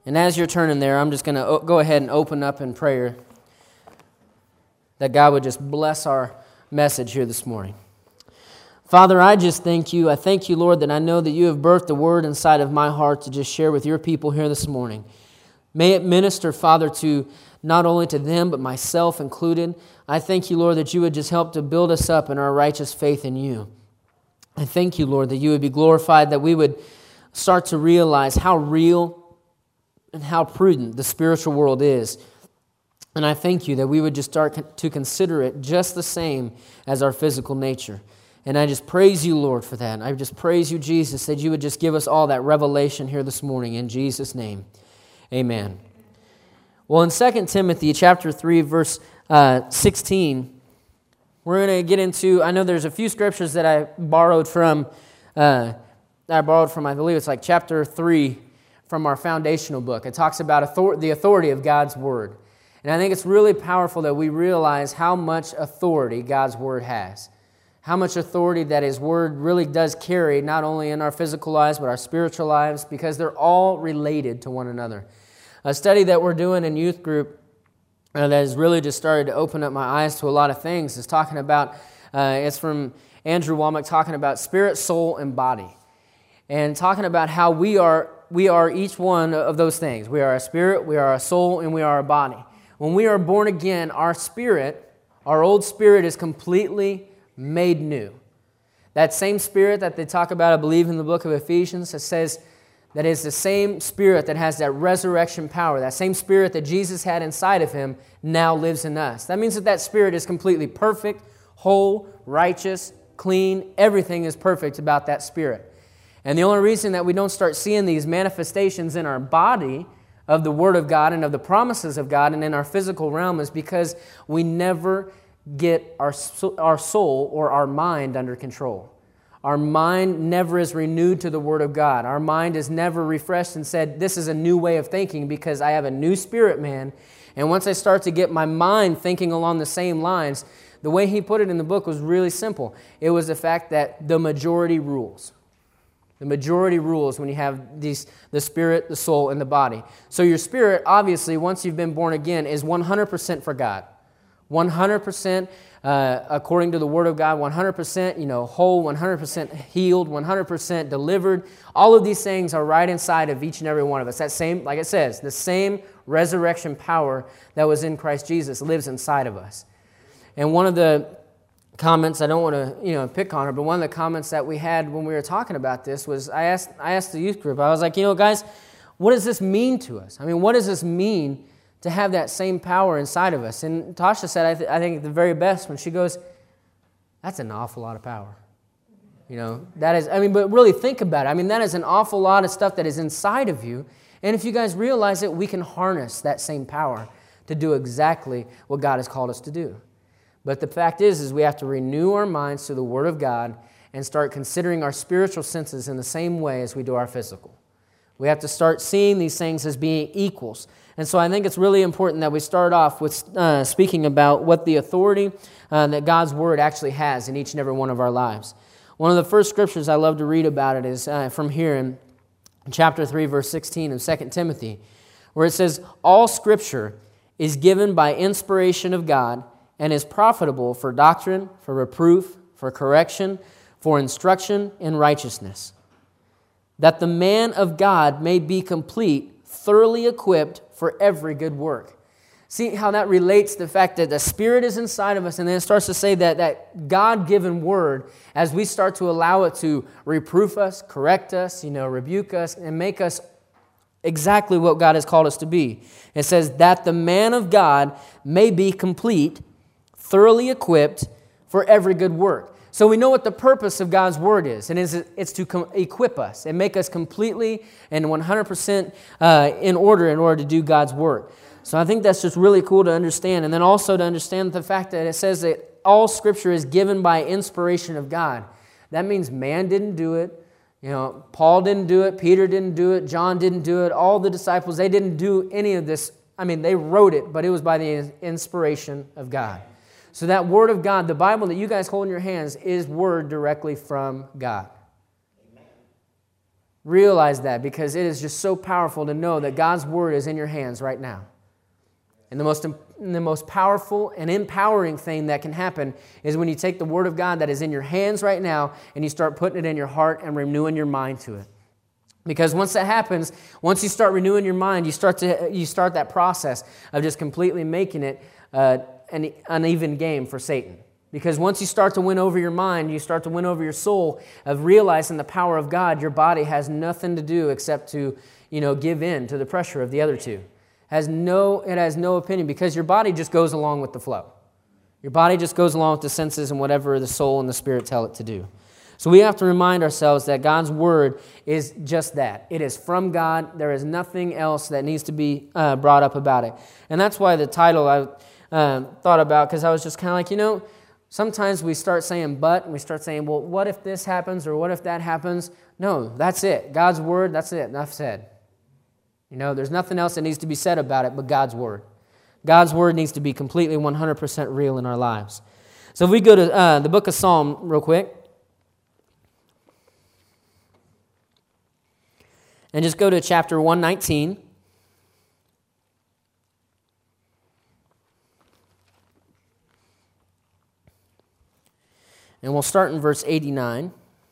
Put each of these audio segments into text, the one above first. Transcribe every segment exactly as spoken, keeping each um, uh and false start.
And as you're turning there, I'm just going to go ahead and open up in prayer that God would just bless our message here this morning. Father, I just thank you. I thank you, Lord, that I know that you have birthed a word inside of my heart to just share with your people here this morning. May it minister, Father, to not only to them, but myself included. I thank you, Lord, that you would just help to build us up in our righteous faith in you. I thank you, Lord, that you would be glorified, that we would start to realize how real and how prudent the spiritual world is. And I thank you that we would just start to consider it just the same as our physical nature. And I just praise you, Lord, for that. And I just praise you, Jesus, that you would just give us all that revelation here this morning. In Jesus' name, amen. Well, in Second Timothy chapter three, verse uh, sixteen, we're going to get into, I know there's a few scriptures that I borrowed from, uh, I borrowed from, I believe it's like chapter three from our foundational book. It talks about author- the authority of God's Word. And I think it's really powerful that we realize how much authority God's Word has. How much authority that His Word really does carry, not only in our physical lives, but our spiritual lives, because they're all related to one another. A study that we're doing in youth group uh, that has really just started to open up my eyes to a lot of things is talking about, uh, it's from Andrew Womack, talking about spirit, soul, and body. And talking about how we are we are each one of those things. We are a spirit, we are a soul, and we are a body. When we are born again, our spirit, our old spirit is completely made new. That same spirit that they talk about, I believe, in the book of Ephesians, that says that is the same spirit that has that resurrection power. That same spirit that Jesus had inside of Him now lives in us. That means that that spirit is completely perfect, whole, righteous, clean. Everything is perfect about that spirit. And the only reason that we don't start seeing these manifestations in our body of the Word of God and of the promises of God and in our physical realm is because we never get our, our soul or our mind under control. Our mind never is renewed to the Word of God. Our mind is never refreshed and said, this is a new way of thinking because I have a new spirit, man. And once I start to get my mind thinking along the same lines, the way he put it in the book was really simple. It was the fact that the majority rules. The majority rules when you have these, the spirit, the soul, and the body. So your spirit, obviously, once you've been born again, is one hundred percent for God. one hundred percent uh, according to the Word of God, one hundred percent you know, whole, one hundred percent healed, one hundred percent delivered. All of these things are right inside of each and every one of us. That same, like it says, the same resurrection power that was in Christ Jesus lives inside of us. And one of the comments, I don't want to, you know, pick on her, but one of the comments that we had when we were talking about this was, I asked I asked the youth group, I was like, you know, guys, what does this mean to us? I mean, what does this mean to have that same power inside of us? And Tasha said, I, th- I think the very best when she goes, that's an awful lot of power. You know, that is, I mean, but really think about it. I mean, that is an awful lot of stuff that is inside of you. And if you guys realize it, we can harness that same power to do exactly what God has called us to do. But the fact is, is we have to renew our minds to the Word of God and start considering our spiritual senses in the same way as we do our physical. We have to start seeing these things as being equals. And so I think it's really important that we start off with uh, speaking about what the authority uh, that God's Word actually has in each and every one of our lives. One of the first scriptures I love to read about it is uh, from here in chapter three, verse sixteen of Second Timothy, where it says, all Scripture is given by inspiration of God and is profitable for doctrine, for reproof, for correction, for instruction in righteousness, that the man of God may be complete, thoroughly equipped for every good work. See how that relates to the fact that the Spirit is inside of us, and then it starts to say that that God-given Word, as we start to allow it to reproof us, correct us, you know, rebuke us, and make us exactly what God has called us to be. It says that the man of God may be complete, thoroughly equipped for every good work. So we know what the purpose of God's Word is, and it's to com- equip us and make us completely and one hundred percent uh, in order in order to do God's work. So I think that's just really cool to understand. And then also to understand the fact that it says that all Scripture is given by inspiration of God. That means man didn't do it. You know, Paul didn't do it. Peter didn't do it. John didn't do it. All the disciples, they didn't do any of this. I mean, they wrote it, but it was by the inspiration of God. So that Word of God, the Bible that you guys hold in your hands, is Word directly from God. Realize that, because it is just so powerful to know that God's Word is in your hands right now. And the most, the most powerful and empowering thing that can happen is when you take the Word of God that is in your hands right now and you start putting it in your heart and renewing your mind to it. Because once that happens, once you start renewing your mind, you start to you start that process of just completely making it uh, an uneven game for Satan. Because once you start to win over your mind, you start to win over your soul of realizing the power of God, your body has nothing to do except to, you know, give in to the pressure of the other two. Has no, it has no opinion, because your body just goes along with the flow. Your body just goes along with the senses and whatever the soul and the spirit tell it to do. So we have to remind ourselves that God's Word is just that. It is from God. There is nothing else that needs to be uh, brought up about it. And that's why the title I uh, thought about, because I was just kind of like, you know, sometimes we start saying but, and we start saying, well, what if this happens or what if that happens? No, that's it. God's Word, that's it. Enough said. You know, there's nothing else that needs to be said about it but God's Word. God's Word needs to be completely one hundred percent real in our lives. So if we go to uh, the book of Psalm real quick, and just go to chapter one nineteen. And we'll start in verse eighty-nine.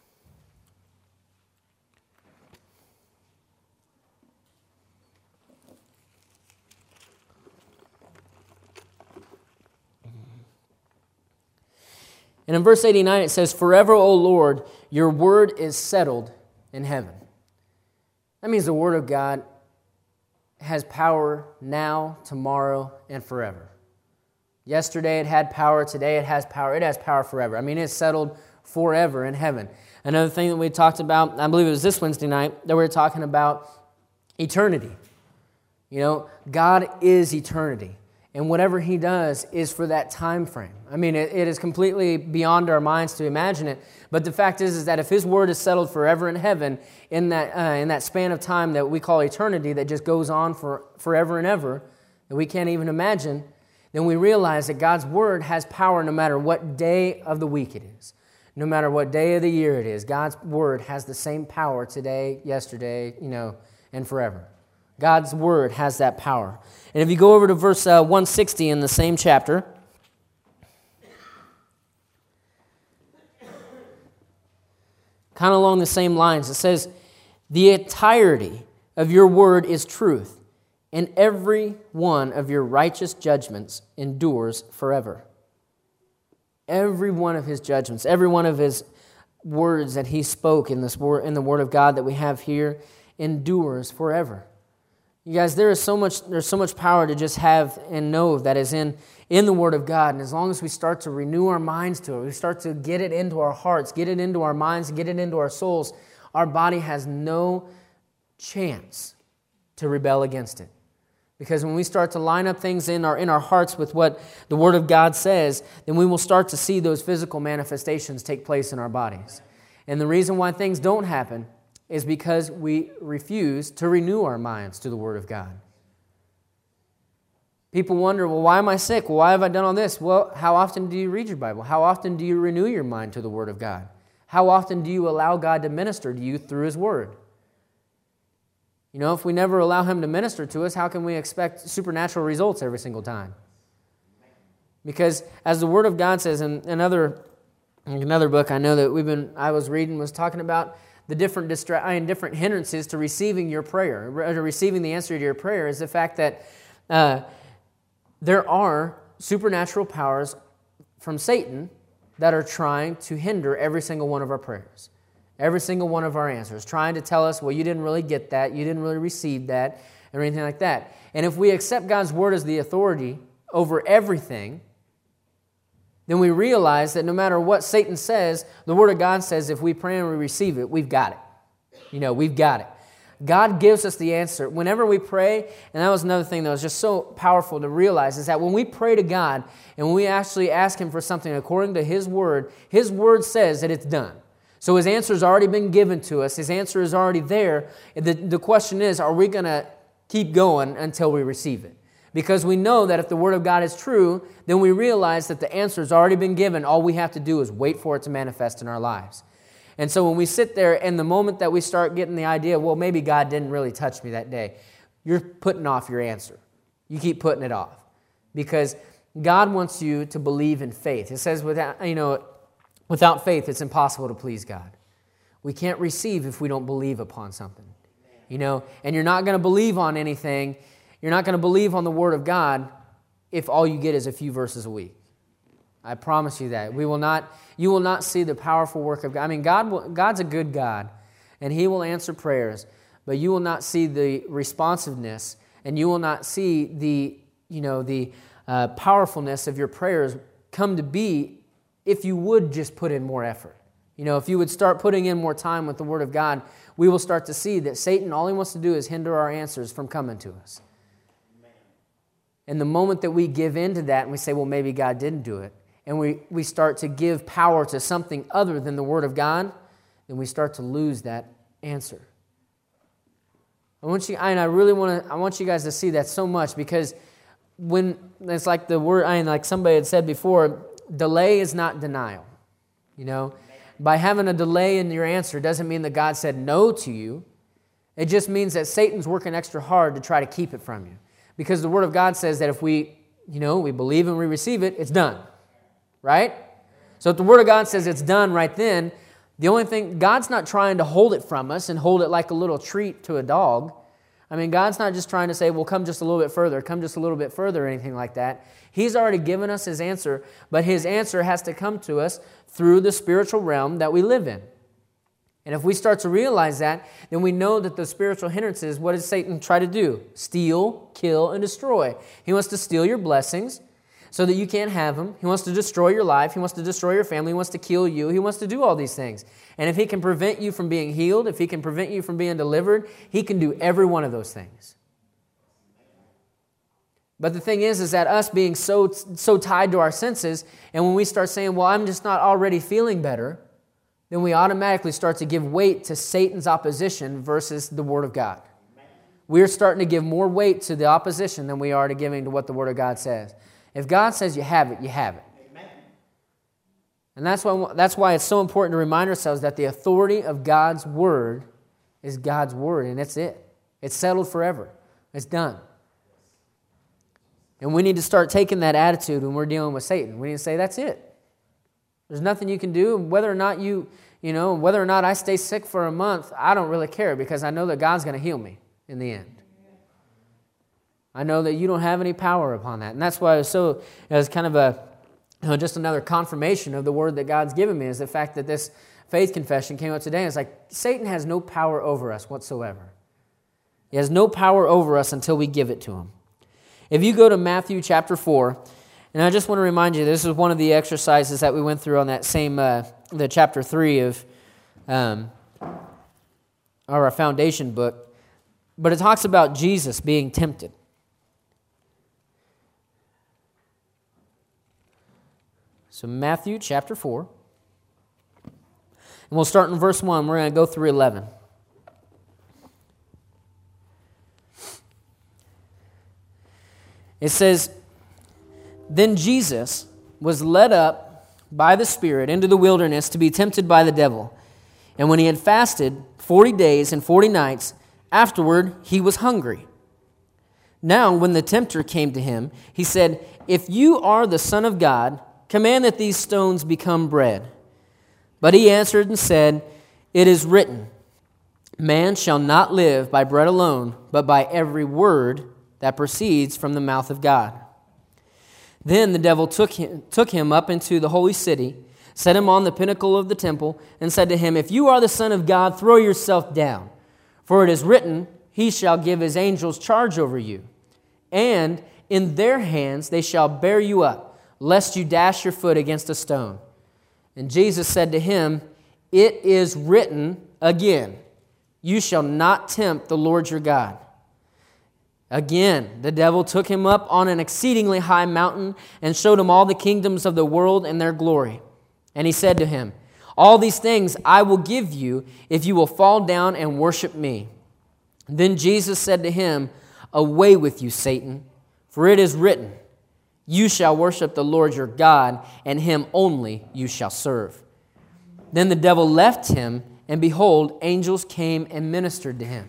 And in verse eighty-nine it says, "Forever, O Lord, your word is settled in heaven." That means the Word of God has power now, tomorrow, and forever. Yesterday it had power, today it has power, it has power forever. I mean, it's settled forever in heaven. Another thing that we talked about, I believe it was this Wednesday night, that we were talking about eternity. You know, God is eternity. And whatever He does is for that time frame. I mean, it, it is completely beyond our minds to imagine it. But the fact is, is that if His Word is settled forever in heaven, in that uh, in that span of time that we call eternity, that just goes on for forever and ever, that we can't even imagine, then we realize that God's Word has power no matter what day of the week it is. No matter what day of the year it is, God's Word has the same power today, yesterday, you know, and forever. God's Word has that power. And if you go over to verse uh, one sixty in the same chapter, kind of along the same lines, it says, "The entirety of your word is truth, and every one of your righteous judgments endures forever." Every one of His judgments, every one of His words that He spoke in this word, in the Word of God that we have here, endures forever. You guys, there is so much, there's so much power to just have and know that is in, in the Word of God. And as long as we start to renew our minds to it, we start to get it into our hearts, get it into our minds, get it into our souls, our body has no chance to rebel against it. Because when we start to line up things in our in our hearts with what the Word of God says, then we will start to see those physical manifestations take place in our bodies. And the reason why things don't happen is because we refuse to renew our minds to the Word of God. People wonder, well, why am I sick? Well, why have I done all this? Well, how often do you read your Bible? How often do you renew your mind to the Word of God? How often do you allow God to minister to you through His Word? You know, if we never allow Him to minister to us, how can we expect supernatural results every single time? Because as the Word of God says in another, another book I know that we've been, I was reading was talking about the different distra- I mean, different hindrances to receiving your prayer, to receiving the answer to your prayer, is the fact that uh, there are supernatural powers from Satan that are trying to hinder every single one of our prayers, every single one of our answers, trying to tell us, well, you didn't really get that, you didn't really receive that, or anything like that. And if we accept God's Word as the authority over everything, then we realize that no matter what Satan says, the Word of God says if we pray and we receive it, we've got it. You know, we've got it. God gives us the answer. Whenever we pray, and that was another thing that was just so powerful to realize, is that when we pray to God and when we actually ask Him for something according to His Word, His Word says that it's done. So His answer has already been given to us. His answer is already there. The, the question is, are we going to keep going until we receive it? Because we know that if the Word of God is true, then we realize that the answer has already been given. All we have to do is wait for it to manifest in our lives. And so when we sit there, and the moment that we start getting the idea, well, maybe God didn't really touch me that day, you're putting off your answer. You keep putting it off. Because God wants you to believe in faith. It says, without, you know, without faith, it's impossible to please God. We can't receive if we don't believe upon something. You know, and you're not going to believe on anything. You're not going to believe on the Word of God if all you get is a few verses a week. I promise you that. We will not, you will not see the powerful work of God. I mean, God will, God's a good God, and He will answer prayers, but you will not see the responsiveness, and you will not see the, you know, the uh, powerfulness of your prayers come to be if you would just put in more effort. You know, if you would start putting in more time with the Word of God, we will start to see that Satan, all he wants to do is hinder our answers from coming to us. And the moment that we give in to that and we say, well, maybe God didn't do it, and we, we start to give power to something other than the Word of God, then we start to lose that answer. I want you, and I really want to, I want you guys to see that so much, because when it's like the word, I mean, like somebody had said before, delay is not denial. You know, by having a delay in your answer doesn't mean that God said no to you. It just means that Satan's working extra hard to try to keep it from you. Because the Word of God says that if we, you know, we believe and we receive it, it's done. Right? So if the Word of God says it's done right then, the only thing, God's not trying to hold it from us and hold it like a little treat to a dog. I mean, God's not just trying to say, well, come just a little bit further, come just a little bit further, or anything like that. He's already given us His answer, but His answer has to come to us through the spiritual realm that we live in. And if we start to realize that, then we know that the spiritual hindrances, what does Satan try to do? Steal, kill, and destroy. He wants to steal your blessings so that you can't have them. He wants to destroy your life. He wants to destroy your family. He wants to kill you. He wants to do all these things. And if he can prevent you from being healed, if he can prevent you from being delivered, he can do every one of those things. But the thing is, is that us being so, so tied to our senses, and when we start saying, well, I'm just not already feeling better, then we automatically start to give weight to Satan's opposition versus the Word of God. We're starting to give more weight to the opposition than we are to giving to what the Word of God says. If God says you have it, you have it. Amen. And that's why, that's why it's so important to remind ourselves that the authority of God's Word is God's Word, and that's it. It's settled forever. It's done. And we need to start taking that attitude when we're dealing with Satan. We need to say, that's it. There's nothing you can do. Whether or not you, you know, whether or not I stay sick for a month, I don't really care, because I know that God's going to heal me in the end. I know that you don't have any power upon that. And that's why it was so, it was kind of a, you know, just another confirmation of the word that God's given me, is the fact that this faith confession came out today. And it's like, Satan has no power over us whatsoever. He has no power over us until we give it to him. If you go to Matthew chapter four, and I just want to remind you, this is one of the exercises that we went through on that same, uh, the chapter three of um, our foundation book. But it talks about Jesus being tempted. So Matthew chapter four. And we'll start in verse one. We're going to go through eleven. It says, "Then Jesus was led up by the Spirit into the wilderness to be tempted by the devil. And when he had fasted forty days and forty nights, afterward he was hungry. Now when the tempter came to him, he said, 'If you are the Son of God, command that these stones become bread.' But he answered and said, 'It is written, man shall not live by bread alone, but by every word that proceeds from the mouth of God.' Then the devil took him, took him up into the holy city, set him on the pinnacle of the temple, and said to him, 'If you are the Son of God, throw yourself down. For it is written, he shall give his angels charge over you. And in their hands they shall bear you up, lest you dash your foot against a stone.' And Jesus said to him, 'It is written again, you shall not tempt the Lord your God.' Again, the devil took him up on an exceedingly high mountain and showed him all the kingdoms of the world and their glory. And he said to him, 'All these things I will give you if you will fall down and worship me.' Then Jesus said to him, 'Away with you, Satan, for it is written, you shall worship the Lord your God, and him only you shall serve.' Then the devil left him, and behold, angels came and ministered to him.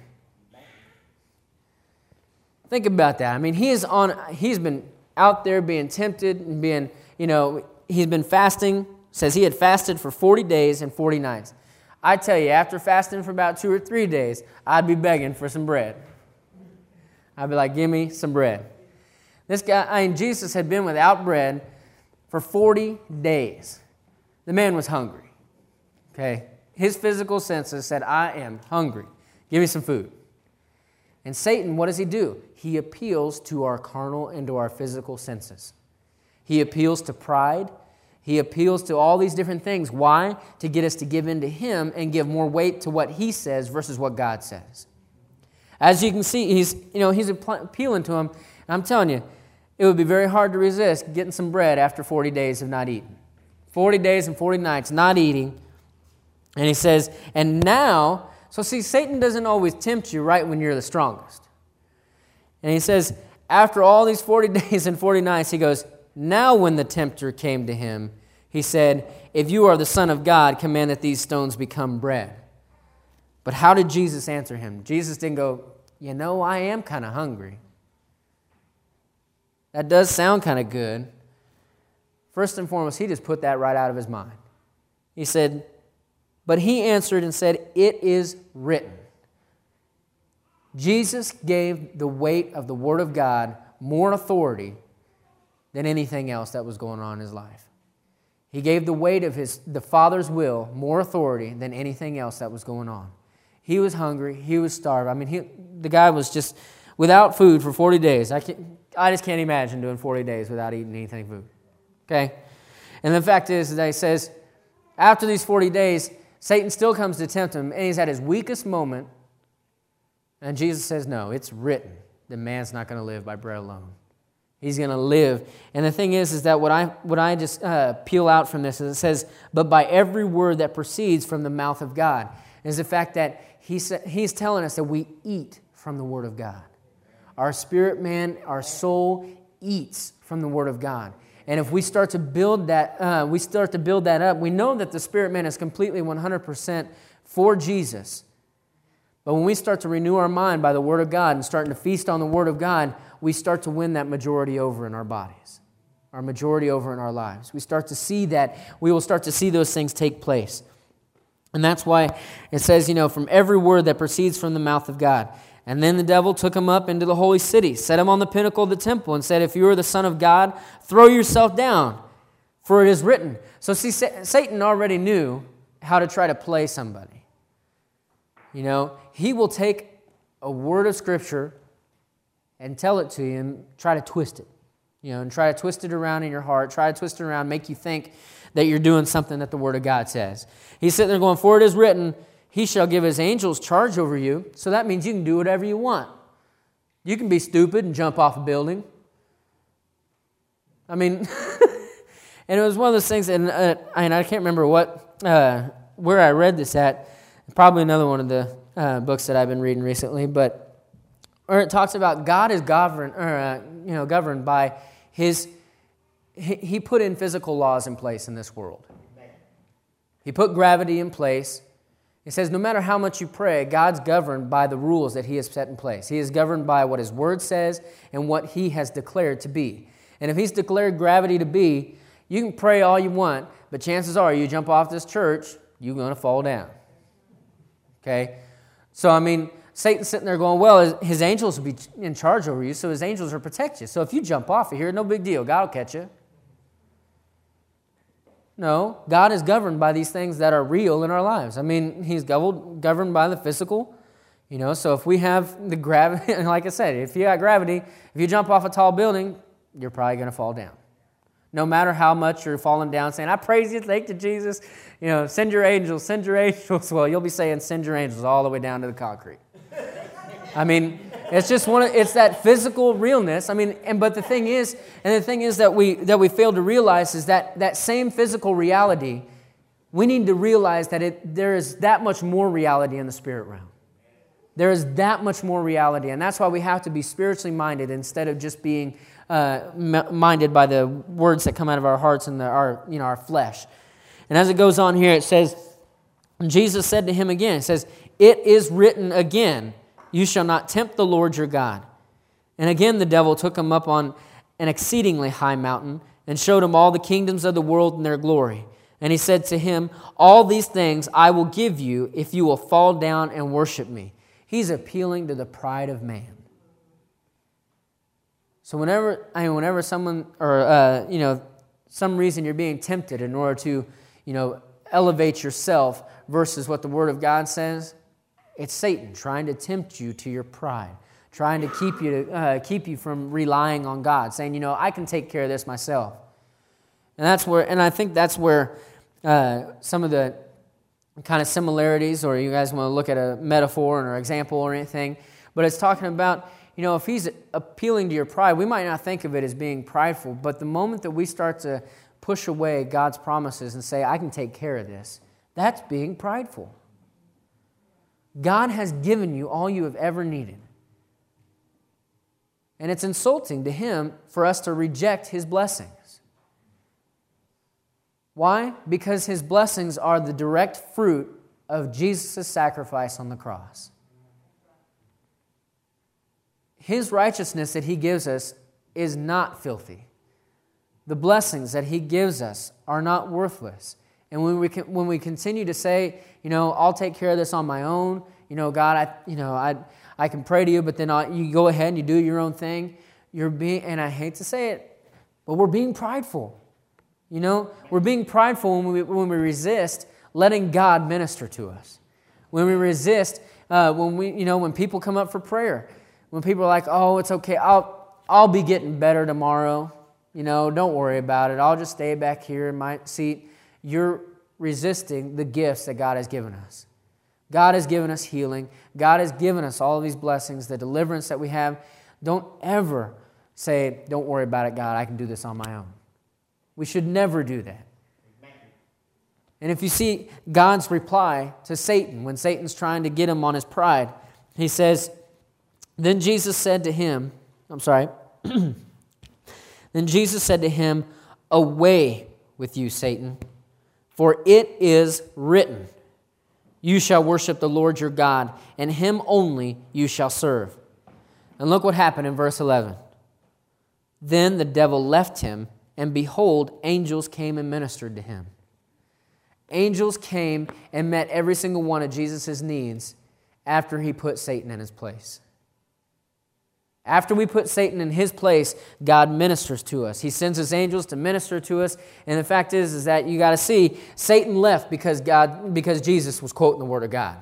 Think about that. I mean, he is on. He's been out there being tempted and being, you know, he's been fasting. Says he had fasted for forty days and forty nights. I tell you, after fasting for about two or three days, I'd be begging for some bread. I'd be like, give me some bread. This guy, I mean, Jesus had been without bread for forty days. The man was hungry. Okay? His physical senses said, I am hungry. Give me some food. And Satan, what does he do? He appeals to our carnal and to our physical senses. He appeals to pride. He appeals to all these different things. Why? To get us to give in to him and give more weight to what he says versus what God says. As you can see, he's, you know, he's appealing to him. And I'm telling you, it would be very hard to resist getting some bread after forty days of not eating. forty days and forty nights not eating. And he says, and now, so see, Satan doesn't always tempt you right when you're the strongest. And he says, after all these forty days and forty nights, he goes, now when the tempter came to him, he said, if you are the Son of God, command that these stones become bread. But how did Jesus answer him? Jesus didn't go, you know, I am kind of hungry. That does sound kind of good. First and foremost, he just put that right out of his mind. He said, but he answered and said, it is written. Jesus gave the weight of the Word of God more authority than anything else that was going on in his life. He gave the weight of his the Father's will more authority than anything else that was going on. He was hungry. He was starved. I mean, he, the guy was just without food for forty days. I can't, I just can't imagine doing forty days without eating anything food. Okay? And the fact is that he says, after these forty days, Satan still comes to tempt him, and he's at his weakest moment. And Jesus says, no, it's written that man's not going to live by bread alone. He's going to live. And the thing is, is that what I what I just uh, peel out from this is it says, but by every word that proceeds from the mouth of God, is the fact that he's, he's telling us that we eat from the Word of God. Our spirit man, our soul eats from the Word of God. And if we start to build that, uh, we start to build that up, we know that the spirit man is completely one hundred percent for Jesus. But when we start to renew our mind by the Word of God and starting to feast on the Word of God, we start to win that majority over in our bodies, our majority over in our lives. We start to see that, we will start to see those things take place. And that's why it says, you know, from every word that proceeds from the mouth of God. And then the devil took him up into the holy city, set him on the pinnacle of the temple, and said, if you are the Son of God, throw yourself down, for it is written. So see, Satan already knew how to try to play somebody. You know, he will take a word of Scripture and tell it to you and try to twist it. You know, and try to twist it around in your heart, try to twist it around, make you think that you're doing something that the Word of God says. He's sitting there going, for it is written, he shall give his angels charge over you. So that means you can do whatever you want. You can be stupid and jump off a building. I mean, and it was one of those things, and, uh, and I can't remember what uh, where I read this at. Probably another one of the uh, books that I've been reading recently, but or it talks about God is governed, or, uh, you know, governed by His. He, he put in physical laws in place in this world. He put gravity in place. He says no matter how much you pray, God's governed by the rules that He has set in place. He is governed by what His Word says and what He has declared to be. And if He's declared gravity to be, you can pray all you want, but chances are you jump off this church, you're going to fall down. Okay? So, I mean, Satan's sitting there going, well, his angels will be in charge over you, so his angels will protect you. So if you jump off of here, no big deal. God will catch you. No, God is governed by these things that are real in our lives. I mean, He's governed by the physical. You know, so if we have the gravity, like I said, if you got gravity, if you jump off a tall building, you're probably going to fall down. No matter how much you're falling down saying, I praise you, thank you, Jesus. You know, send your angels, send your angels. Well, you'll be saying, send your angels all the way down to the concrete. I mean, it's just one of, it's that physical realness. I mean, and but the thing is, and the thing is that we that we fail to realize is that that same physical reality, we need to realize that it there is that much more reality in the spirit realm. There is that much more reality, and that's why we have to be spiritually minded instead of just being uh, minded by the words that come out of our hearts and the, our you know our flesh. And as it goes on here, it says, And Jesus said to him again, he says, "It is written again, you shall not tempt the Lord your God." And again the devil took him up on an exceedingly high mountain and showed him all the kingdoms of the world and their glory. And he said to him, "All these things I will give you if you will fall down and worship me." He's appealing to the pride of man. So whenever, I mean, whenever someone, or uh, you know, some reason you're being tempted in order to, you know, elevate yourself versus what the Word of God says, it's Satan trying to tempt you to your pride, trying to keep you to uh, keep you from relying on God, saying, you know, I can take care of this myself. And that's where, and I think that's where uh, some of the kind of similarities, or you guys want to look at a metaphor or an example or anything, but it's talking about, you know, if he's appealing to your pride, we might not think of it as being prideful, but the moment that we start to push away God's promises and say, I can take care of this, that's being prideful. God has given you all you have ever needed. And it's insulting to Him for us to reject His blessings. Why? Because His blessings are the direct fruit of Jesus' sacrifice on the cross. His righteousness that He gives us is not filthy. The blessings that He gives us are not worthless. And when we can, when we continue to say, you know, I'll take care of this on my own, you know, God, I, you know, I, I can pray to you, but then I'll, you go ahead and you do your own thing. You're being, and I hate to say it, but we're being prideful. You know, we're being prideful when we when we resist letting God minister to us. When we resist, uh, when we, you know, when people come up for prayer, when people are like, "Oh, it's okay, I'll I'll be getting better tomorrow. You know, don't worry about it. I'll just stay back here in my seat." You're resisting the gifts that God has given us. God has given us healing. God has given us all of these blessings, the deliverance that we have. Don't ever say, "Don't worry about it, God. I can do this on my own." We should never do that. And if you see God's reply to Satan, when Satan's trying to get him on his pride, He says, Then Jesus said to him, I'm sorry, Then Jesus said to him, "Away with you, Satan, for it is written, you shall worship the Lord your God, and Him only you shall serve." And look what happened in verse eleven. Then the devil left him, and behold, angels came and ministered to him. Angels came and met every single one of Jesus' needs after He put Satan in his place. After we put Satan in his place, God ministers to us. He sends His angels to minister to us. And the fact is, is that you got to see, Satan left because God, because Jesus was quoting the Word of God.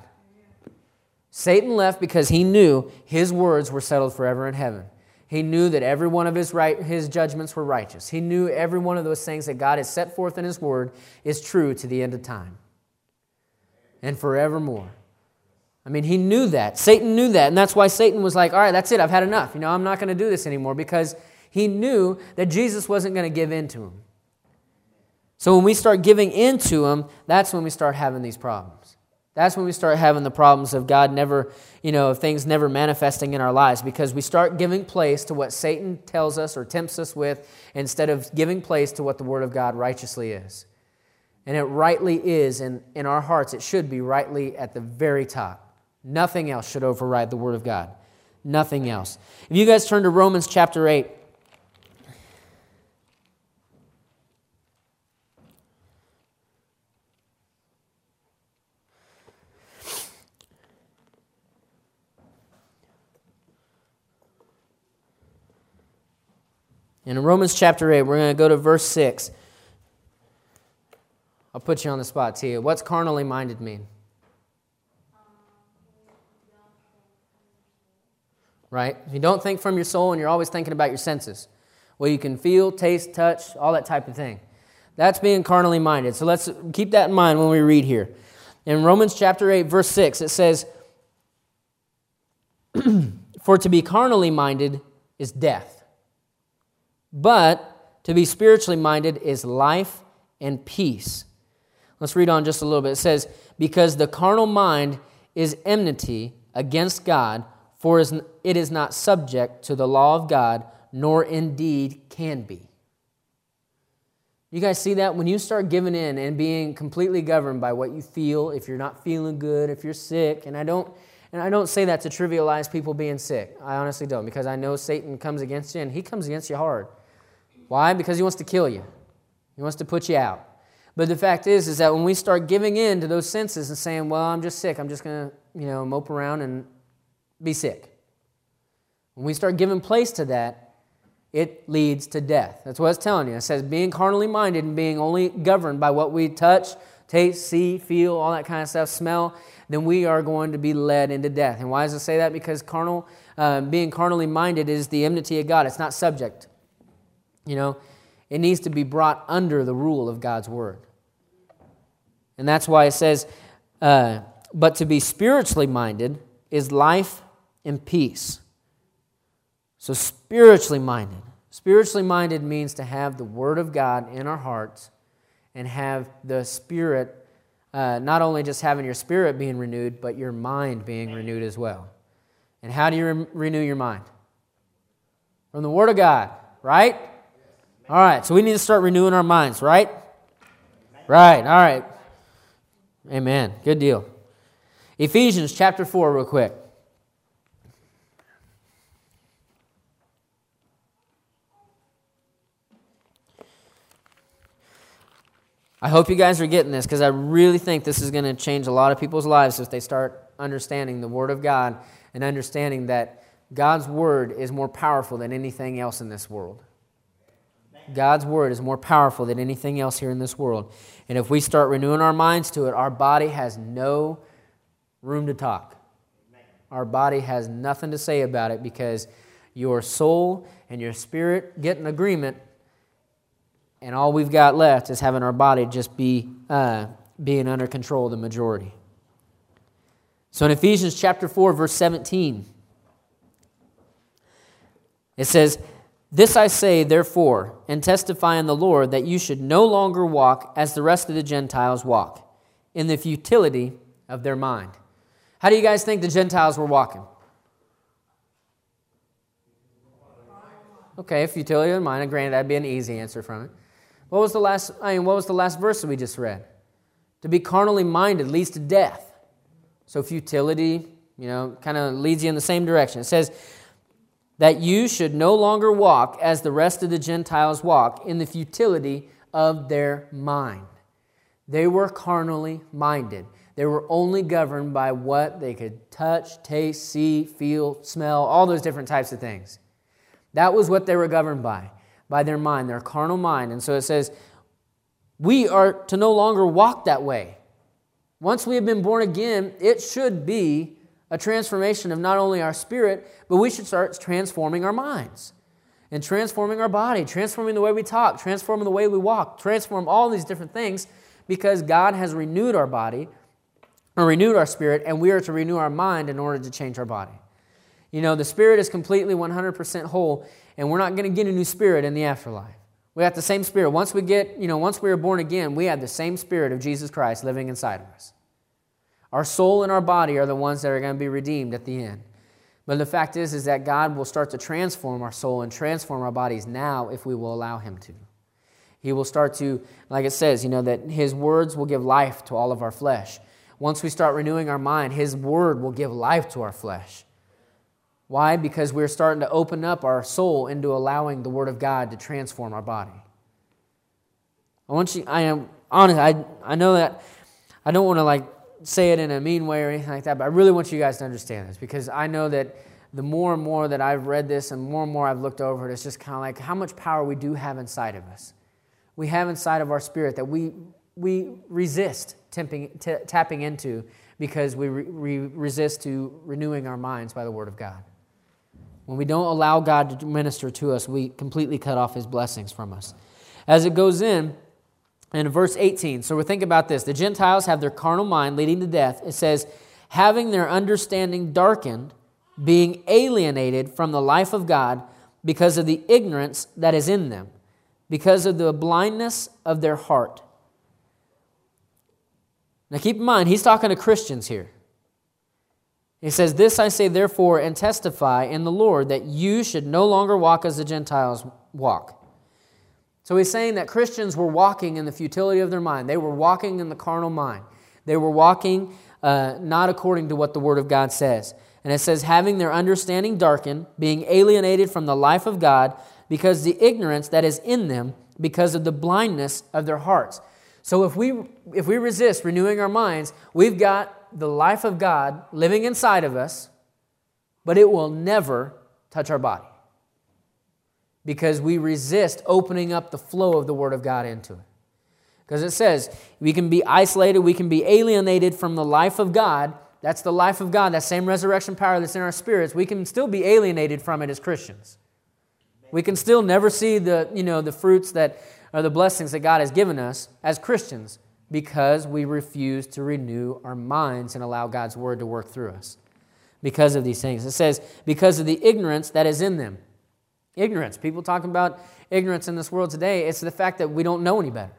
Satan left because he knew His words were settled forever in heaven. He knew that every one of his right, his judgments were righteous. He knew every one of those things that God has set forth in His Word is true to the end of time and forevermore. I mean, he knew that. Satan knew that, and that's why Satan was like, all right, that's it, I've had enough. You know, I'm not going to do this anymore, because he knew that Jesus wasn't going to give in to him. So when we start giving in to Him, that's when we start having these problems. That's when we start having the problems of God never, you know, of things never manifesting in our lives, because we start giving place to what Satan tells us or tempts us with instead of giving place to what the Word of God righteously is. And it rightly is in, in our hearts. It should be rightly at the very top. Nothing else should override the Word of God. Nothing else. If you guys turn to Romans chapter eight. In Romans chapter eight, we're going to go to verse six. I'll put you on the spot, Tia. What's carnally minded mean? Right? You don't think from your soul, and you're always thinking about your senses. Well, you can feel, taste, touch, all that type of thing. That's being carnally minded. So let's keep that in mind when we read here. In Romans chapter eight, verse six, it says, "For to be carnally minded is death. But to be spiritually minded is life and peace." Let's read on just a little bit. It says, "Because the carnal mind is enmity against God, for it is not subject to the law of God, nor indeed can be." You guys see that? When you start giving in and being completely governed by what you feel, if you're not feeling good, if you're sick, and I don't and I don't say that to trivialize people being sick. I honestly don't, because I know Satan comes against you, and he comes against you hard. Why? Because he wants to kill you. He wants to put you out. But the fact is, is that when we start giving in to those senses and saying, well, I'm just sick, I'm just going to, you know, mope around and be sick. When we start giving place to that, it leads to death. That's what it's telling you. It says being carnally minded and being only governed by what we touch, taste, see, feel, all that kind of stuff, smell, then we are going to be led into death. And why does it say that? Because carnal, uh, being carnally minded is the enmity of God. It's not subject. You know, it needs to be brought under the rule of God's Word. And that's why it says, uh, but to be spiritually minded is life and peace. So spiritually minded. Spiritually minded means to have the Word of God in our hearts and have the Spirit, uh, not only just having your spirit being renewed, but your mind being renewed as well. And how do you re- renew your mind? From the Word of God, right? All right, so we need to start renewing our minds, right? Right, all right. Amen. Good deal. Ephesians chapter four real quick. I hope you guys are getting this, because I really think this is going to change a lot of people's lives if they start understanding the Word of God and understanding that God's Word is more powerful than anything else in this world. God's Word is more powerful than anything else here in this world. And if we start renewing our minds to it, our body has no room to talk. Our body has nothing to say about it, because your soul and your spirit get in agreement, and all we've got left is having our body just be uh, being under control of the majority. So in Ephesians chapter four, verse seventeen, it says, "This I say, therefore, and testify in the Lord, that you should no longer walk as the rest of the Gentiles walk, in the futility of their mind." How do you guys think the Gentiles were walking? Okay, futility of mind. And granted, that'd be an easy answer from it. What was the last? I mean, what was the last verse that we just read? To be carnally minded leads to death. So futility, you know, kind of leads you in the same direction. It says that you should no longer walk as the rest of the Gentiles walk, in the futility of their mind. They were carnally minded. They were only governed by what they could touch, taste, see, feel, smell, all those different types of things. That was what they were governed by, by their mind, their carnal mind. And so it says, we are to no longer walk that way. Once we have been born again, it should be a transformation of not only our spirit, but we should start transforming our minds and transforming our body, transforming the way we talk, transforming the way we walk, transform all these different things, because God has renewed our body, or renewed our spirit, and we are to renew our mind in order to change our body. You know, the spirit is completely one hundred percent whole, and we're not going to get a new spirit in the afterlife. We have the same spirit. Once we get, you know, once we are born again, we have the same spirit of Jesus Christ living inside of us. Our soul and our body are the ones that are going to be redeemed at the end. But the fact is, is that God will start to transform our soul and transform our bodies now if we will allow Him to. He will start to, like it says, you know, that His words will give life to all of our flesh. Once we start renewing our mind, His Word will give life to our flesh. Why? Because we're starting to open up our soul into allowing the Word of God to transform our body. I want you, I am honest, I, I know that I don't want to like say it in a mean way or anything like that, but I really want you guys to understand this, because I know that the more and more that I've read this and more and more I've looked over it, it's just kind of like how much power we do have inside of us. We have inside of our spirit that we we resist temping, t- tapping into, because we, re- we resist to renewing our minds by the Word of God. When we don't allow God to minister to us, we completely cut off His blessings from us. As it goes in, in verse eighteen, so we think about this. The Gentiles have their carnal mind leading to death. It says, having their understanding darkened, being alienated from the life of God because of the ignorance that is in them, because of the blindness of their heart. Now keep in mind, he's talking to Christians here. He says, this I say therefore and testify in the Lord, that you should no longer walk as the Gentiles walk. So he's saying that Christians were walking in the futility of their mind. They were walking in the carnal mind. They were walking uh, not according to what the Word of God says. And it says, having their understanding darkened, being alienated from the life of God, because the ignorance that is in them, because of the blindness of their hearts. So if we if we resist renewing our minds, we've got the life of God living inside of us, but it will never touch our body, because we resist opening up the flow of the Word of God into it. Because it says we can be isolated, we can be alienated from the life of God. That's the life of God, that same resurrection power that's in our spirits. We can still be alienated from it as Christians. We can still never see the, you know, the fruits that are the blessings that God has given us as Christians, because we refuse to renew our minds and allow God's Word to work through us. Because of these things. It says, because of the ignorance that is in them. Ignorance. People talking about ignorance in this world today, it's the fact that we don't know any better.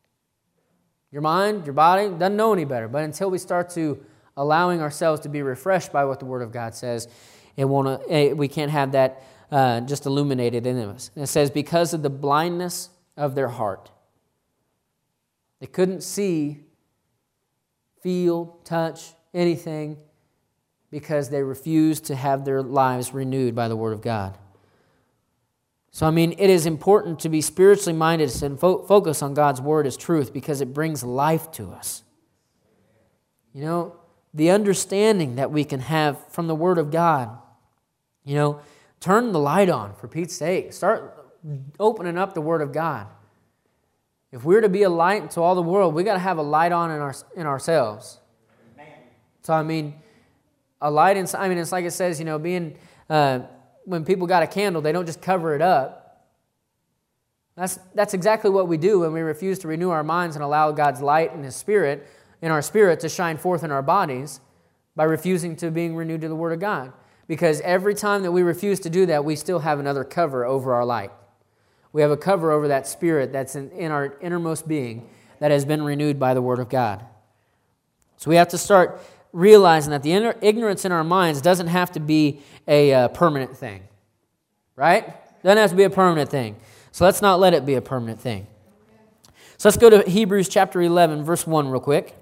Your mind, your body, doesn't know any better. But until we start to allowing ourselves to be refreshed by what the Word of God says, it won't. We can't have that uh, just illuminated in us. And it says, because of the blindness of their heart. They couldn't see, feel, touch, anything, because they refused to have their lives renewed by the Word of God. So, I mean, it is important to be spiritually minded and fo- focus on God's Word as truth, because it brings life to us. You know, the understanding that we can have from the Word of God. You know, turn the light on, for Pete's sake. Start opening up the Word of God. If we're to be a light to all the world, we got to have a light on in our in ourselves. So, I mean, a light inside, I mean, it's like it says, you know, being... Uh, when people got a candle, they don't just cover it up. That's that's exactly what we do when we refuse to renew our minds and allow God's light and His Spirit in our spirit to shine forth in our bodies by refusing to being renewed to the Word of God. Because every time that we refuse to do that, we still have another cover over our light. We have a cover over that Spirit that's in, in our innermost being that has been renewed by the Word of God. So we have to start realizing that the inner ignorance in our minds doesn't have to be a uh, permanent thing, right? Doesn't have to be a permanent thing. So let's not let it be a permanent thing. So let's go to Hebrews chapter eleven, verse one real quick.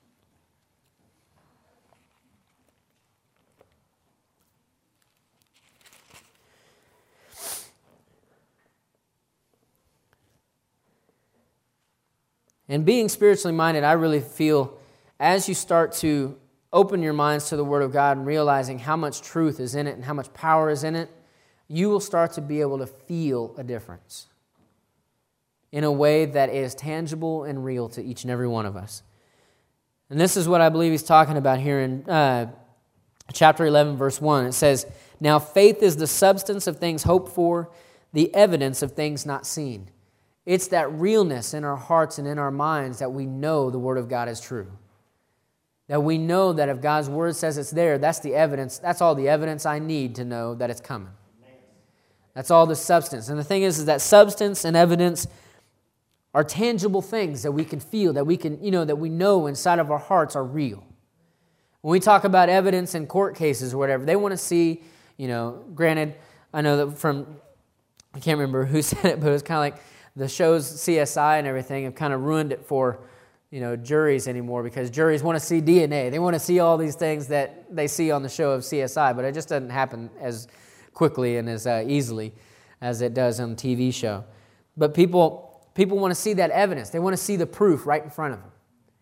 And being spiritually minded, I really feel as you start to open your minds to the Word of God and realizing how much truth is in it and how much power is in it, you will start to be able to feel a difference in a way that is tangible and real to each and every one of us. And this is what I believe he's talking about here in uh, chapter eleven, verse one. It says, now faith is the substance of things hoped for, the evidence of things not seen. It's that realness in our hearts and in our minds that we know the Word of God is true. That we know that if God's Word says it's there, that's the evidence. That's all the evidence I need to know that it's coming. That's all the substance. And the thing is, is that substance and evidence are tangible things that we can feel, that we can, you know, that we know inside of our hearts are real. When we talk about evidence in court cases or whatever, they want to see, you know, granted, I know that from, I can't remember who said it, but it was kind of like the shows C S I and everything have kind of ruined it for, you know, juries anymore, because juries want to see D N A. They want to see all these things that they see on the show of C S I, but it just doesn't happen as quickly and as uh, easily as it does on the T V show. But people people want to see that evidence. They want to see the proof right in front of them.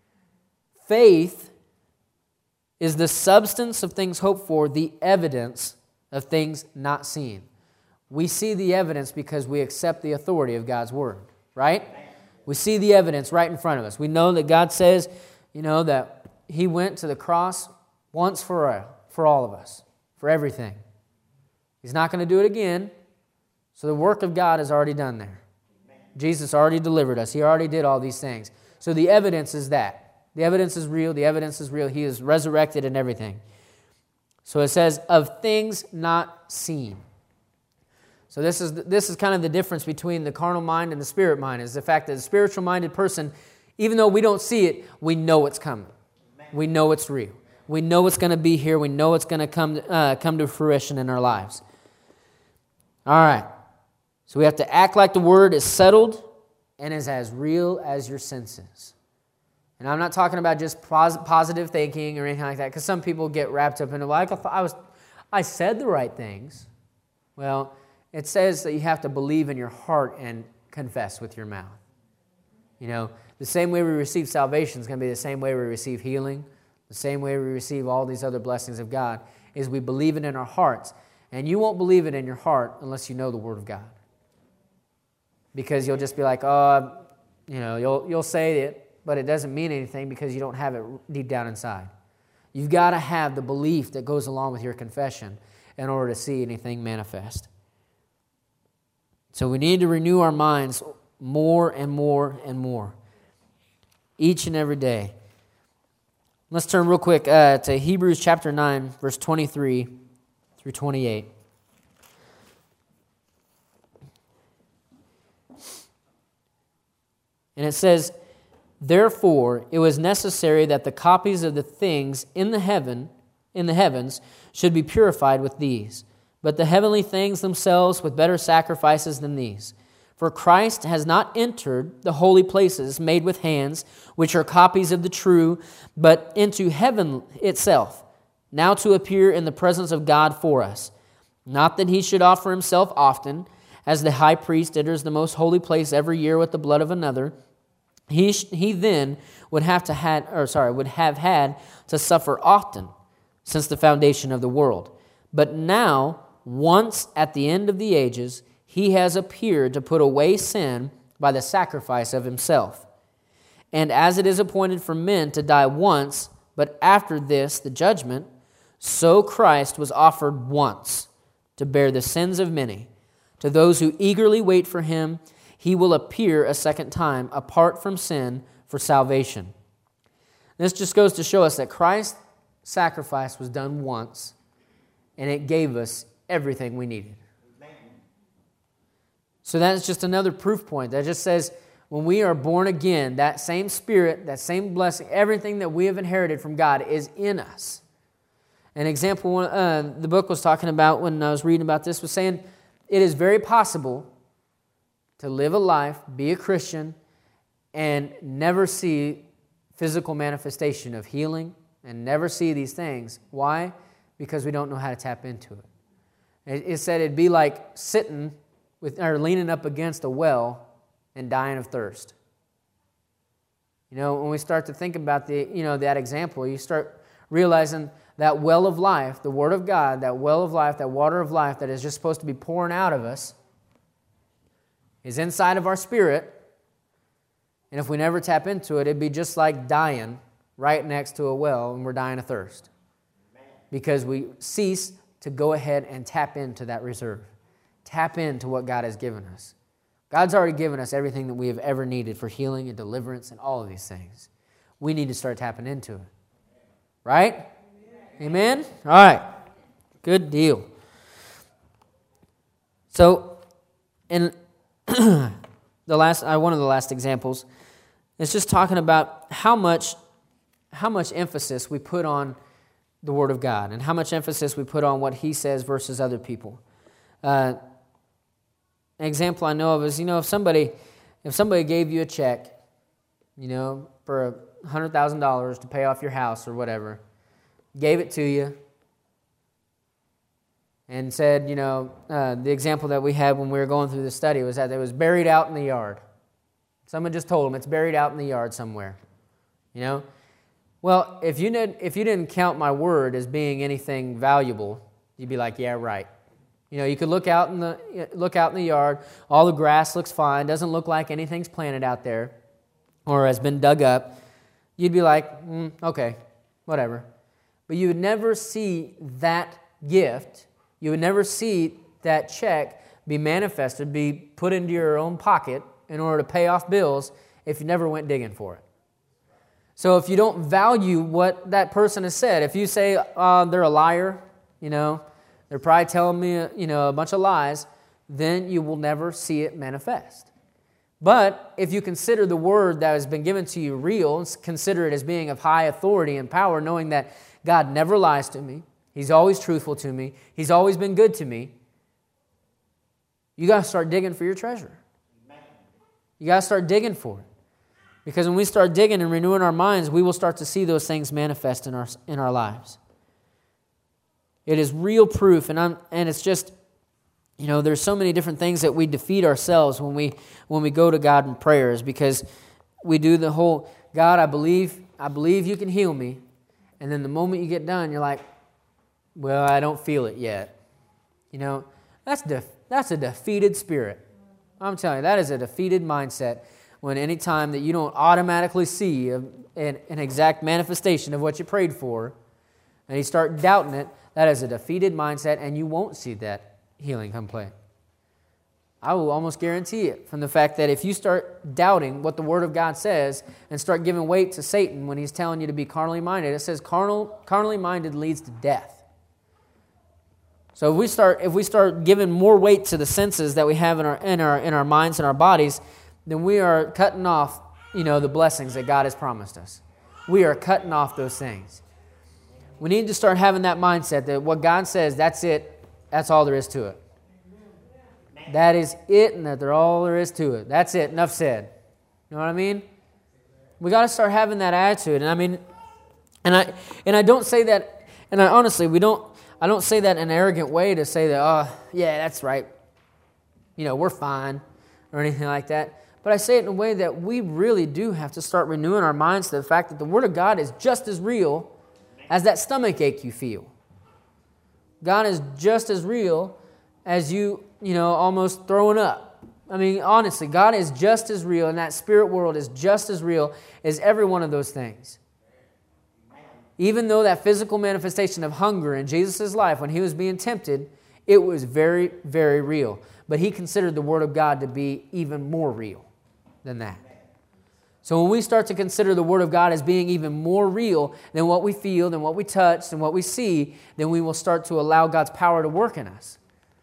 Faith is the substance of things hoped for, the evidence of things not seen. We see the evidence because we accept the authority of God's Word, right? We see the evidence right in front of us. We know that God says, you know, that He went to the cross once for all, for all of us, for everything. He's not going to do it again. So the work of God is already done there. Jesus already delivered us. He already did all these things. So the evidence is that. The evidence is real. The evidence is real. He is resurrected and everything. So it says, of things not seen. So this is this is kind of the difference between the carnal mind and the spirit mind, is the fact that the spiritual-minded person, even though we don't see it, we know it's coming. We know it's real. We know it's going to be here. We know it's going to come uh, come to fruition in our lives. All right. So we have to act like the Word is settled and is as real as your senses. And I'm not talking about just pos- positive thinking or anything like that, because some people get wrapped up in it. Like, I was, I said the right things. Well, it says that you have to believe in your heart and confess with your mouth. You know, the same way we receive salvation is going to be the same way we receive healing, the same way we receive all these other blessings of God, is we believe it in our hearts. And you won't believe it in your heart unless you know the Word of God. Because you'll just be like, oh, you know, you'll you'll say it, but it doesn't mean anything because you don't have it deep down inside. You've got to have the belief that goes along with your confession in order to see anything manifest. So we need to renew our minds more and more and more, each and every day. Let's turn real quick uh, to Hebrews chapter nine, verse twenty-three through twenty-eight. And it says, "Therefore it was necessary that the copies of the things in the heaven, in the heavens, should be purified with these, but the heavenly things themselves with better sacrifices than these. For Christ has not entered the holy places made with hands, which are copies of the true, but into heaven itself, now to appear in the presence of God for us. Not that he should offer himself often, as the high priest enters the most holy place every year with the blood of another. He he then would have to had, or sorry, would have had to suffer often since the foundation of the world. But now, once at the end of the ages, he has appeared to put away sin by the sacrifice of himself. And as it is appointed for men to die once, but after this the judgment, so Christ was offered once to bear the sins of many. To those who eagerly wait for him, he will appear a second time, apart from sin, for salvation." This just goes to show us that Christ's sacrifice was done once, and it gave us everything we needed. So that's just another proof point. That just says when we are born again, that same Spirit, that same blessing, everything that we have inherited from God is in us. An example uh, the book was talking about when I was reading about this was saying it is very possible to live a life, be a Christian, and never see physical manifestation of healing and never see these things. Why? Because we don't know how to tap into it. It, it said it'd be like sitting with or leaning up against a well and dying of thirst. You know, when we start to think about the, you know, that example, you start realizing that well of life, the Word of God, that well of life, that water of life that is just supposed to be pouring out of us, is inside of our spirit. And if we never tap into it, it'd be just like dying right next to a well and we're dying of thirst. Because we cease to go ahead and tap into that reserve. Tap into what God has given us. God's already given us everything that we have ever needed for healing and deliverance and all of these things. We need to start tapping into it. Right? Amen? All right. Good deal. So, in the last, uh, one of the last examples, it's just talking about how much, how much emphasis we put on the Word of God and how much emphasis we put on what He says versus other people. Uh, an example I know of is, you know, if somebody, if somebody gave you a check, you know, for a hundred thousand dollars to pay off your house or whatever, gave it to you, and said, you know, uh, the example that we had when we were going through the study was that it was buried out in the yard. Someone just told them it's buried out in the yard somewhere, you know. Well, if you didn't, if you didn't count my word as being anything valuable, you'd be like, yeah, right. You know, you could look out in the look out in the yard. All the grass looks fine. Doesn't look like anything's planted out there, or has been dug up. You'd be like, mm, okay, whatever. But you would never see that gift. You would never see that check be manifested, be put into your own pocket in order to pay off bills if you never went digging for it. So if you don't value what that person has said, if you say uh, they're a liar, you know, they're probably telling me, you know, a bunch of lies, then you will never see it manifest. But if you consider the word that has been given to you real, and consider it as being of high authority and power, knowing that God never lies to me, He's always truthful to me, He's always been good to me, you got to start digging for your treasure. You got to start digging for it. Because when we start digging and renewing our minds, we will start to see those things manifest in our in our lives. It is real proof, and I'm and it's just, you know, there's so many different things that we defeat ourselves when we when we go to God in prayers, because we do the whole, God, I believe, I believe you can heal me. And then the moment you get done, you're like, well, I don't feel it yet. You know, that's def- that's a defeated spirit. I'm telling you, that is a defeated mindset. When any time that you don't automatically see a, an, an exact manifestation of what you prayed for, and you start doubting it, that is a defeated mindset, and you won't see that healing come play. I will almost guarantee it from the fact that if you start doubting what the Word of God says and start giving weight to Satan when he's telling you to be carnally minded, it says carnal, carnally minded leads to death. So if we start if we start giving more weight to the senses that we have in our in our in our minds and our bodies, then we are cutting off, you know, the blessings that God has promised us. We are cutting off those things. We need to start having that mindset that what God says, that's it. That's all there is to it. That is it, and that they're all there is to it. That's it. Enough said. You know what I mean? We got to start having that attitude. And I mean, and I and I don't say that. And I honestly, we don't. I don't say that in an arrogant way to say that, oh, yeah, that's right. You know, we're fine, or anything like that. But I say it in a way that we really do have to start renewing our minds to the fact that the Word of God is just as real as that stomach ache you feel. God is just as real as you, you know, almost throwing up. I mean, honestly, God is just as real, and that spirit world is just as real as every one of those things. Even though that physical manifestation of hunger in Jesus' life when he was being tempted, it was very, very real. But he considered the Word of God to be even more real than that. So when we start to consider the Word of God as being even more real than what we feel, than what we touch, than what we see, then we will start to allow God's power to work in us.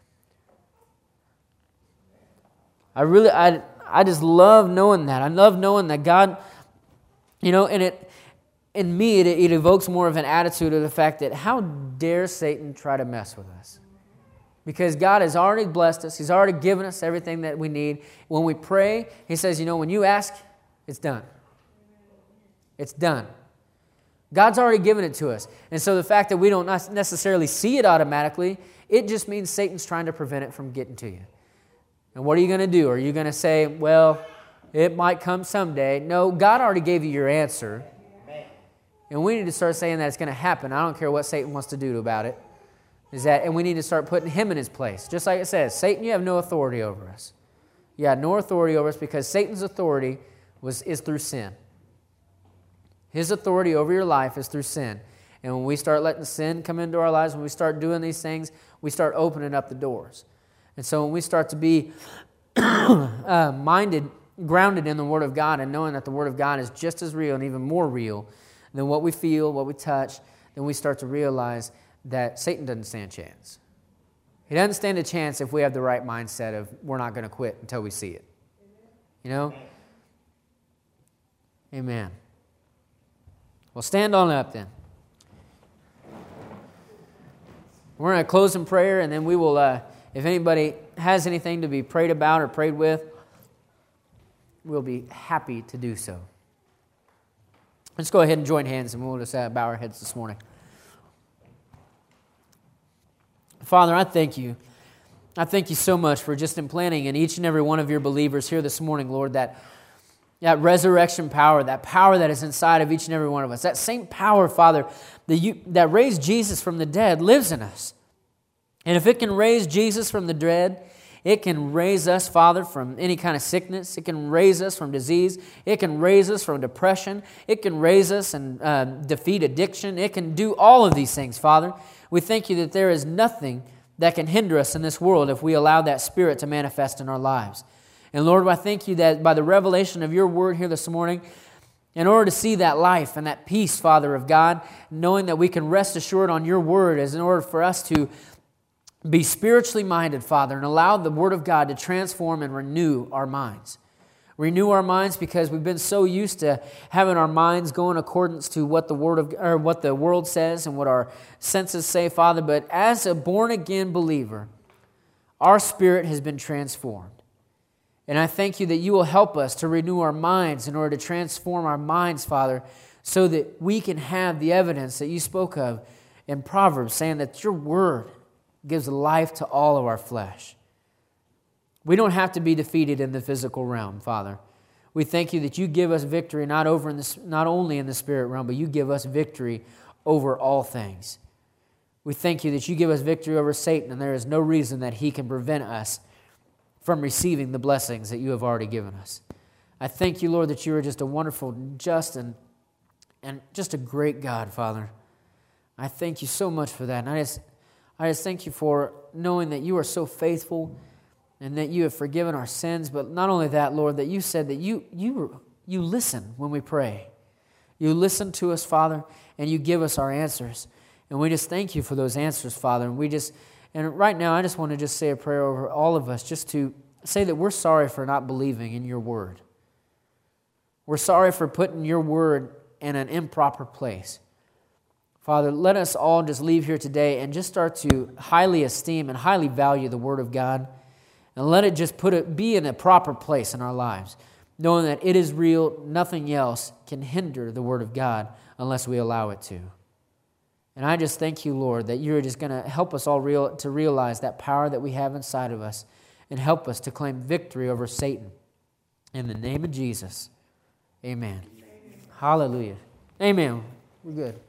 I really, I, I just love knowing that. I love knowing that God, you know, and it, in me, it, it evokes more of an attitude of the fact that how dare Satan try to mess with us? Because God has already blessed us. He's already given us everything that we need. When we pray, he says, you know, when you ask, it's done. It's done. God's already given it to us. And so the fact that we don't necessarily see it automatically, it just means Satan's trying to prevent it from getting to you. And what are you going to do? Are you going to say, well, it might come someday? No, God already gave you your answer. And we need to start saying that it's going to happen. I don't care what Satan wants to do about it. Is that, and we need to start putting him in his place. Just like it says, Satan, you have no authority over us. You have no authority over us because Satan's authority was is through sin. His authority over your life is through sin. And when we start letting sin come into our lives, when we start doing these things, we start opening up the doors. And so when we start to be uh, minded, grounded in the Word of God and knowing that the Word of God is just as real and even more real than what we feel, what we touch, then we start to realize that Satan doesn't stand a chance. He doesn't stand a chance if we have the right mindset of we're not going to quit until we see it. You know? Amen. Well, stand on up then. We're going to close in prayer, and then we will, uh, if anybody has anything to be prayed about or prayed with, we'll be happy to do so. Let's go ahead and join hands, and we'll just uh, bow our heads this morning. Father, I thank you. I thank you so much for just implanting in each and every one of your believers here this morning, Lord, that, that resurrection power, that power that is inside of each and every one of us. That same power, Father, that, you, that raised Jesus from the dead lives in us. And if it can raise Jesus from the dead, it can raise us, Father, from any kind of sickness. It can raise us from disease. It can raise us from depression. It can raise us and uh, defeat addiction. It can do all of these things, Father. We thank you that there is nothing that can hinder us in this world if we allow that Spirit to manifest in our lives. And Lord, I thank you that by the revelation of your word here this morning, in order to see that life and that peace, Father of God, knowing that we can rest assured on your word as in order for us to be spiritually minded, Father, and allow the Word of God to transform and renew our minds. Renew our minds because we've been so used to having our minds go in accordance to what the Word of or what the world says and what our senses say, Father. But as a born-again believer, our spirit has been transformed. And I thank you that you will help us to renew our minds in order to transform our minds, Father, so that we can have the evidence that you spoke of in Proverbs, saying that your word gives life to all of our flesh. We don't have to be defeated in the physical realm, Father. We thank you that you give us victory not over in the, not only in the spirit realm, but you give us victory over all things. We thank you that you give us victory over Satan, and there is no reason that he can prevent us from receiving the blessings that you have already given us. I thank you, Lord, that you are just a wonderful, just, and, and just a great God, Father. I thank you so much for that. And I just, I just thank you for knowing that you are so faithful and that you have forgiven our sins. But not only that, Lord, that you said that you, you, you listen when we pray. You listen to us, Father, and you give us our answers. And we just thank you for those answers, Father. And we just, and right now, I just want to just say a prayer over all of us, just to say that we're sorry for not believing in your word. We're sorry for putting your word in an improper place. Father, let us all just leave here today and just start to highly esteem and highly value the word of God, and let it just put it be in a proper place in our lives, knowing that it is real. Nothing else can hinder the word of God unless we allow it to. And I just thank you, Lord, that you're just going to help us all real, to realize that power that we have inside of us, and help us to claim victory over Satan. In the name of Jesus, amen. Amen. Hallelujah. Amen. We're good.